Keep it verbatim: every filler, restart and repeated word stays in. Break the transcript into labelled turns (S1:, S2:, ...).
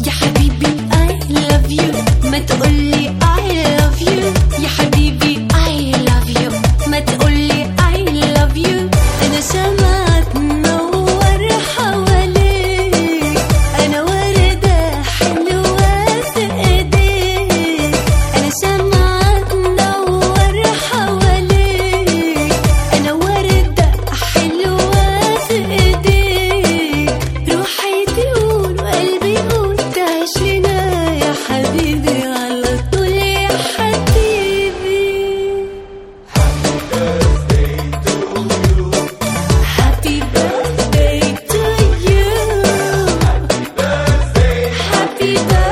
S1: يا حبيبي I love you ما تقولي I love you يا حبيبي I love you ما تقولي I love you أنا شمعة تنور حواليك أنا وردة حلوة في إيديك أنا شمعة تنور حواليك أنا وردة حلوة في إيديك روحي تقول وقلبي يقول تعيش لنا يا حبيبي على طول يا حبيبي. Happy birthday to you. Happy birthday.